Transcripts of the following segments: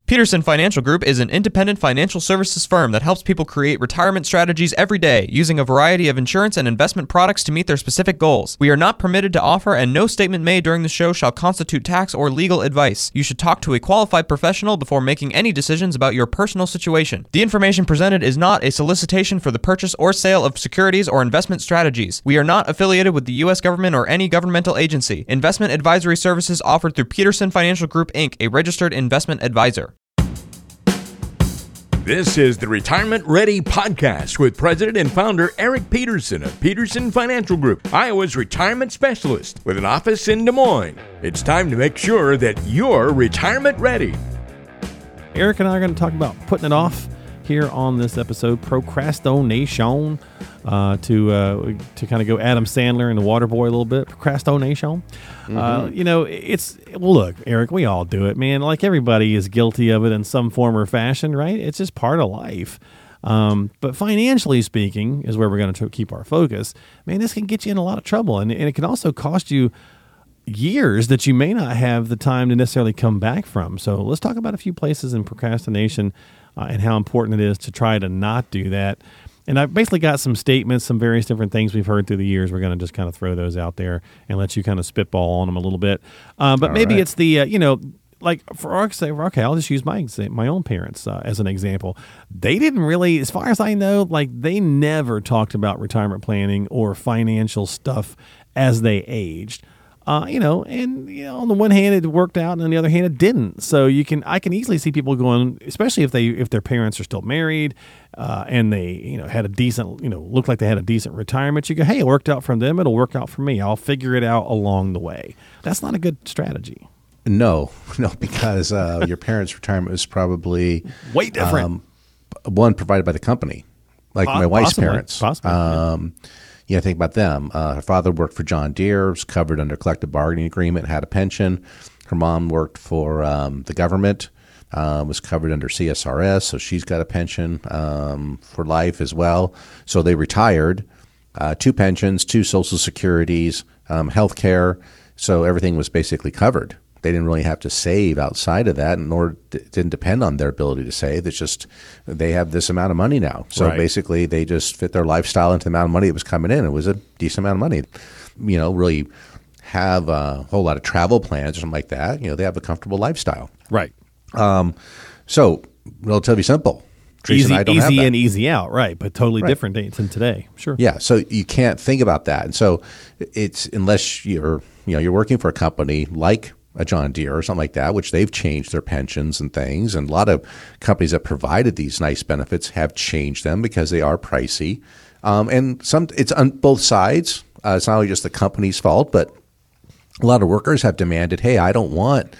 Peterson Financial Group is an independent financial services firm that helps people create retirement strategies every day using a variety of insurance and investment products to meet their specific goals. We are not permitted to offer, and no statement made during the show shall constitute tax or legal advice. You should talk to a qualified professional before making any decisions about your personal situation. The information presented is not a solicitation for the purchase or sale of securities or investment strategies. We are not affiliated with the U.S. government or any governmental agency. Investment advisory services offered through Peterson Financial Group, Inc., a registered investment advisor. This is the Retirement Ready Podcast with President and Founder Eric Peterson of Peterson Financial Group, Iowa's retirement specialist with an office in Des Moines. It's time to make sure that you're retirement ready. Eric and I are going to talk about putting it off here on this episode, procrastination, to kind of go Adam Sandler and the Waterboy a little bit. Procrastination. Look, Eric, we all do it, man. Like, everybody is guilty of it in some form or fashion, right? It's just part of life. But financially speaking is where we're going to keep our focus. Man, this can get you in a lot of trouble, and it can also cost you years that you may not have the time to necessarily come back from. So let's talk about a few places in procrastination and how important it is to try to not do that. And I've basically got some statements, some various different things we've heard through the years. We're going to just kind of throw those out there and let you kind of spitball on them a little bit. But maybe it's the, like for our sake, okay, I'll just use my own parents as an example. They didn't really, as far as I know, like they never talked about retirement planning or financial stuff as they aged. On the one hand it worked out, and on the other hand it didn't. So I can easily see people going, especially if their parents are still married, and they had a decent, look like they had a decent retirement. You go, hey, it worked out for them, it'll work out for me. I'll figure it out along the way. That's not a good strategy. No, because your parents' retirement was probably way different. One provided by the company, like my wife's parents. Possibly. Think about them. Her father worked for John Deere, was covered under collective bargaining agreement, had a pension. Her mom worked for the government, was covered under CSRS, so she's got a pension for life as well. So they retired, 2 pensions, 2 Social Securities, health care. So everything was basically covered. They didn't really have to save outside of that, nor didn't depend on their ability to save. It's just they have this amount of money now. So basically they just fit their lifestyle into the amount of money that was coming in. It was a decent amount of money. Really have a whole lot of travel plans or something like that. They have a comfortable lifestyle. Right. So relatively simple. Easy in, easy out, right? But totally different than today. Sure. Yeah. So you can't think about that. And so it's, unless you're working for a company like a John Deere or something like that, which they've changed their pensions and things. And a lot of companies that provided these nice benefits have changed them because they are pricey. And it's on both sides. It's not only just the company's fault, but a lot of workers have demanded, hey, I don't want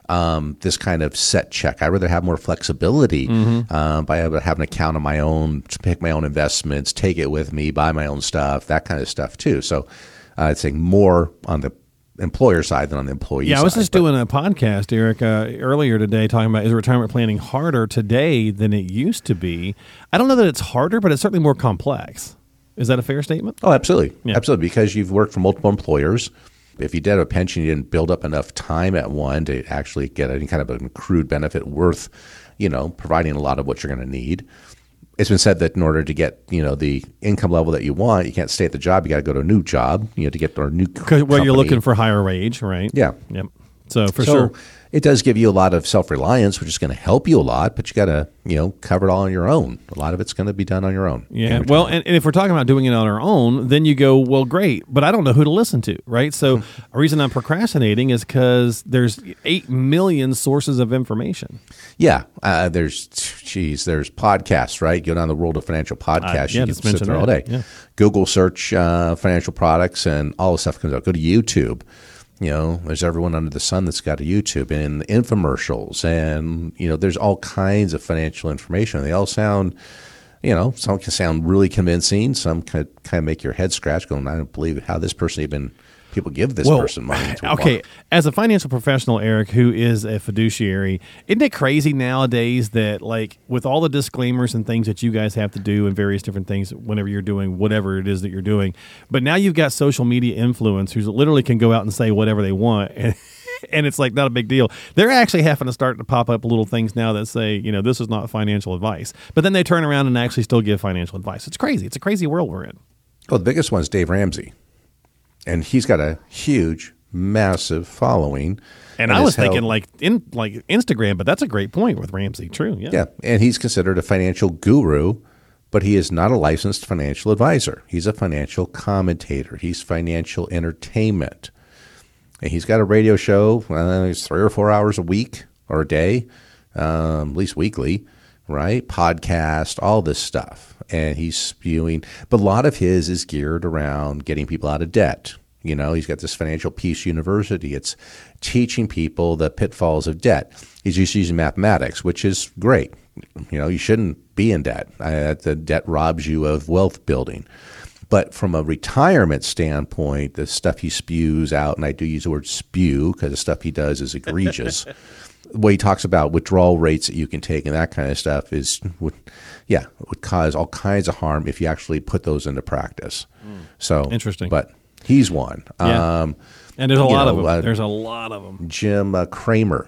this kind of set check. I'd rather have more flexibility by having an account of my own, to pick my own investments, take it with me, buy my own stuff, that kind of stuff too. So I'd say more on the employer side than on the employee side. Yeah, I was just doing a podcast, Eric, earlier today talking about, is retirement planning harder today than it used to be? I don't know that it's harder, but it's certainly more complex. Is that a fair statement? Oh, absolutely. Yeah. Absolutely, because you've worked for multiple employers. If you did a pension, you didn't build up enough time at one to actually get any kind of an accrued benefit worth, providing a lot of what you're going to need. It's been said that in order to get, the income level that you want, you can't stay at the job. You got to go to a new job, to get a new company. Well, you're looking for higher wage, right? Yeah. Yep. So sure. It does give you a lot of self-reliance, which is going to help you a lot, but you got to, cover it all on your own. A lot of it's going to be done on your own. Yeah. Well, and if we're talking about doing it on our own, then you go, well, great, but I don't know who to listen to, right? So a reason I'm procrastinating is because there's 8 million sources of information. Yeah. There's podcasts, right? Go down the world of financial podcasts. You can sit there all day. Yeah. Google search financial products and all the stuff comes out. Go to YouTube. There's everyone under the sun that's got a YouTube, and infomercials, and, there's all kinds of financial information. They all sound, some can sound really convincing. Some could kind of make your head scratch going, I don't believe how this person even, people give this person money to okay, as a financial professional, Eric, who is a fiduciary, isn't it crazy nowadays that, like, with all the disclaimers and things that you guys have to do and various different things whenever you're doing whatever it is that you're doing, but now you've got social media influencers who literally can go out and say whatever they want, and And it's like not a big deal. They're actually having to start to pop up little things now that say, this is not financial advice. But then they turn around and actually still give financial advice. It's crazy. It's a crazy world we're in. Well, the biggest one is Dave Ramsey. And he's got a huge, massive following. And I was thinking like Instagram, but that's a great point with Ramsey. True. Yeah. Yeah. And he's considered a financial guru, but he is not a licensed financial advisor. He's a financial commentator. He's financial entertainment. And he's got a radio show. It's 3 or 4 hours a week or a day, at least weekly, right? Podcast, all this stuff. And he's spewing. But a lot of his is geared around getting people out of debt. He's got this Financial Peace University. It's teaching people the pitfalls of debt. He's just using mathematics, which is great. You shouldn't be in debt. The debt robs you of wealth building. But from a retirement standpoint, the stuff he spews out, and I do use the word spew because the stuff he does is egregious. What he talks about withdrawal rates that you can take and that kind of stuff would cause all kinds of harm if you actually put those into practice. So interesting. But he's one. Yeah. And there's a lot of them. There's a lot of them. Jim Cramer,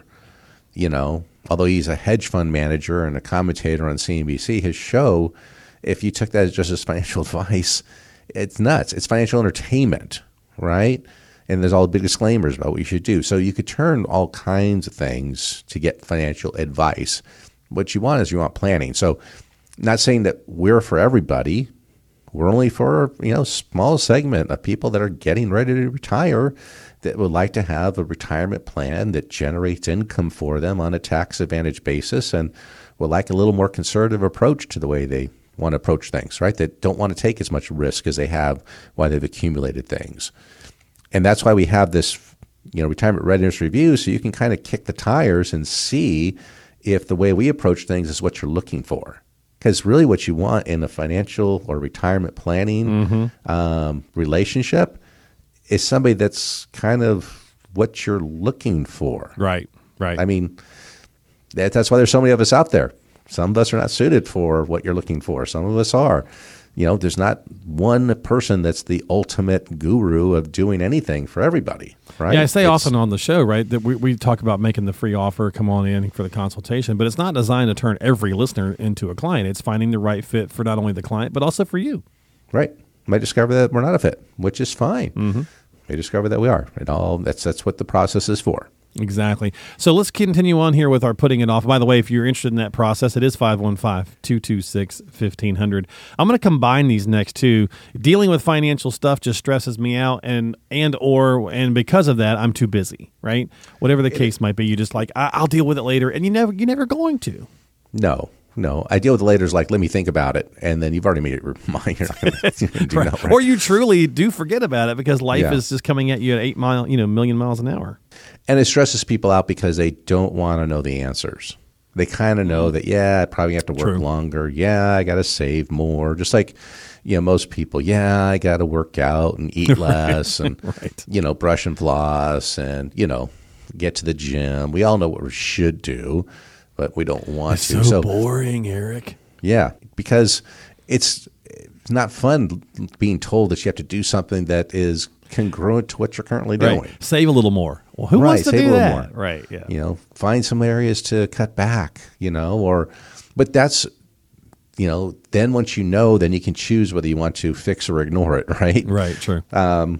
although he's a hedge fund manager and a commentator on CNBC, his show, if you took that just as financial advice, it's nuts. It's financial entertainment, right? And there's all the big disclaimers about what you should do. So you could turn all kinds of things to get financial advice. What you want planning. So not saying that we're for everybody. We're only for, a small segment of people that are getting ready to retire that would like to have a retirement plan that generates income for them on a tax advantage basis and would like a little more conservative approach to the way they want to approach things, right? That don't want to take as much risk as they have while they've accumulated things. And that's why we have this, retirement readiness review, so you can kind of kick the tires and see if the way we approach things is what you're looking for. Because really what you want in a financial or retirement planning relationship is somebody that's kind of what you're looking for. Right. I mean, that's why there's so many of us out there. Some of us are not suited for what you're looking for. Some of us are. There's not one person that's the ultimate guru of doing anything for everybody, right? Yeah, I say often on the show, right, that we talk about making the free offer, come on in for the consultation, but it's not designed to turn every listener into a client. It's finding the right fit for not only the client, but also for you. Right. You might discover that we're not a fit, which is fine. Mm-hmm. We discover that we are. That's what the process is for. Exactly. So let's continue on here with our putting it off. By the way, if you're interested in that process, it is 515-226-1500. I'm going to combine these next two. Dealing with financial stuff just stresses me out, and because of that, I'm too busy, right? Whatever the case might be, you just like, I'll deal with it later, and you're never going to. No. I deal with the later is like, let me think about it, and then you've already made it your mind. You're not going to do right. that, right? Or you truly do forget about it because life is just coming at you at million miles an hour. And it stresses people out because they don't want to know the answers. They kind of know that, I probably have to work longer. Yeah, I got to save more. Just like, most people, I got to work out and eat less and, brush and floss and, get to the gym. We all know what we should do, but we don't want to. It's so boring, Eric. Yeah, because it's not fun being told that you have to do something that is congruent to what you're currly doing. Right. Save a little more. Well, who wants to do that? More. Right. Yeah. Find some areas to cut back. But that's, then once then you can choose whether you want to fix or ignore it. Right. Right. True. But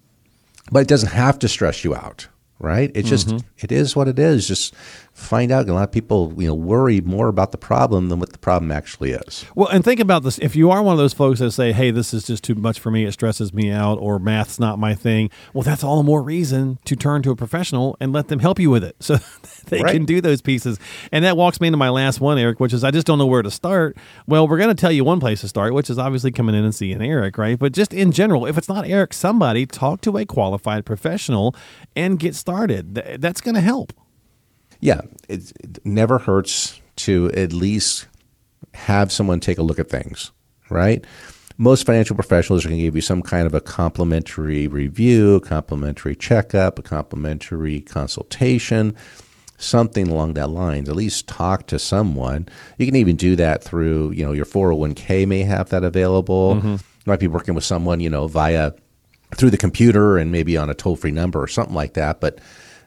it doesn't have to stress you out. Right. It's just, it is what it is. Just find out. A lot of people, worry more about the problem than what the problem actually is. Well, and think about this. If you are one of those folks that say, hey, this is just too much for me, it stresses me out, or math's not my thing, well, that's all the more reason to turn to a professional and let them help you with it so they can do those pieces. And that walks me into my last one, Eric, which is I just don't know where to start. Well, we're going to tell you one place to start, which is obviously coming in and seeing Eric, right? But just in general, if it's not Eric, somebody talk to a qualified professional and get started. That's going to help. Yeah, it never hurts to at least have someone take a look at things, right? Most financial professionals are going to give you some kind of a complimentary review, a complimentary checkup, a complimentary consultation, something along that lines. At least talk to someone. You can even do that through, your 401k may have that available. You might be working with someone, through the computer and maybe on a toll-free number or something like that, but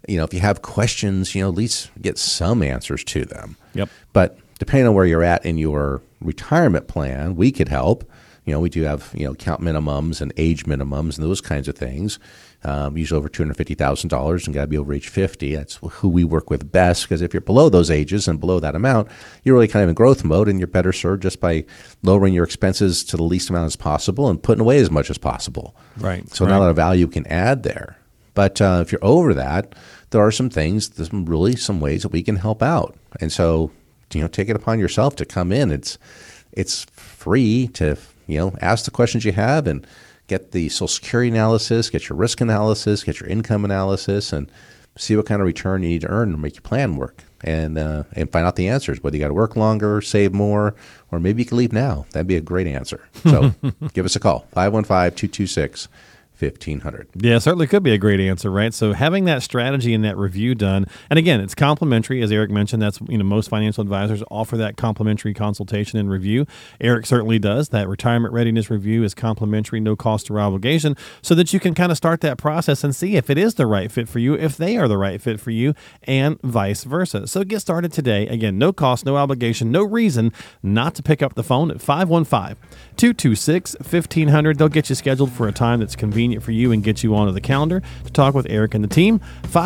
if you have questions, at least get some answers to them. Yep. But depending on where you're at in your retirement plan, we could help. We do have, account minimums and age minimums and those kinds of things. Usually over $250,000 and got to be over age 50. That's who we work with best, because if you're below those ages and below that amount, you're really kind of in growth mode, and you're better served just by lowering your expenses to the least amount as possible and putting away as much as possible. Right. So not a lot of value can add there. But if you're over that, there are some things, there's some ways that we can help out. And so, take it upon yourself to come in. It's free to, ask the questions you have and get the Social Security analysis, get your risk analysis, get your income analysis, and see what kind of return you need to earn to make your plan work. And find out the answers, whether you got to work longer, save more, or maybe you can leave now. That'd be a great answer. So give us a call, 515-226-1500. Yeah, certainly could be a great answer, right? So having that strategy and that review done, and again, it's complimentary, as Eric mentioned. That's most financial advisors offer that complimentary consultation and review. Eric certainly does. That retirement readiness review is complimentary, no cost or obligation, so that you can kind of start that process and see if it is the right fit for you, if they are the right fit for you, and vice versa. So get started today. Again, no cost, no obligation, no reason not to pick up the phone at 515-226-1500. They'll get you scheduled for a time that's convenient for you and get you onto the calendar to talk with Eric and the team.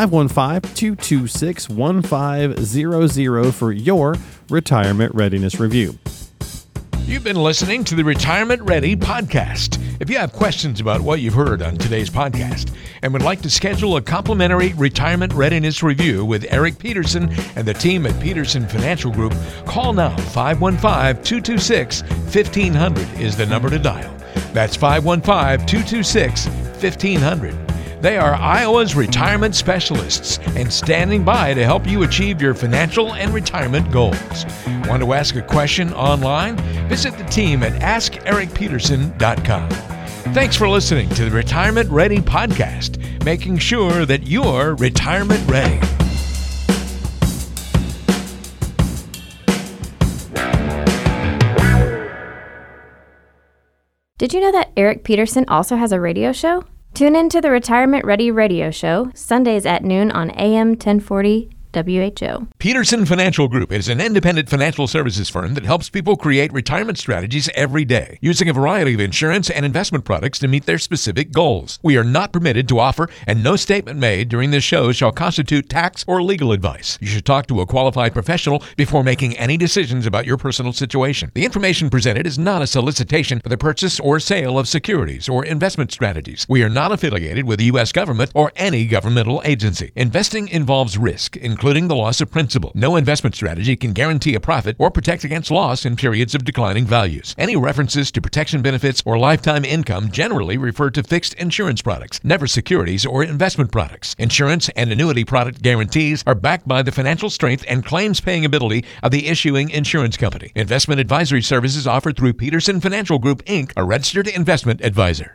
515-226-1500 for your retirement readiness review. You've been listening to the Retirement Ready podcast. If you have questions about what you've heard on today's podcast and would like to schedule a complimentary retirement readiness review with Eric Peterson and the team at Peterson Financial Group, call now. 515-226-1500 is the number to dial. That's 515-226-1500. They are Iowa's retirement specialists and standing by to help you achieve your financial and retirement goals. Want to ask a question online? Visit the team at AskEricPeterson.com. Thanks for listening to the Retirement Ready podcast, making sure that you're retirement ready. Did you know that Eric Peterson also has a radio show? Tune in to the Retirement Ready radio show, Sundays at noon on AM 1040 WHO. Peterson Financial Group is an independent financial services firm that helps people create retirement strategies every day, using a variety of insurance and investment products to meet their specific goals. We are not permitted to offer, and no statement made during this show shall constitute tax or legal advice. You should talk to a qualified professional before making any decisions about your personal situation. The information presented is not a solicitation for the purchase or sale of securities or investment strategies. We are not affiliated with the U.S. government or any governmental agency. Investing involves risk, including the loss of principal. No investment strategy can guarantee a profit or protect against loss in periods of declining values. Any references to protection benefits or lifetime income generally refer to fixed insurance products, never securities or investment products. Insurance and annuity product guarantees are backed by the financial strength and claims-paying ability of the issuing insurance company. Investment advisory services offered through Peterson Financial Group, Inc., a registered investment advisor.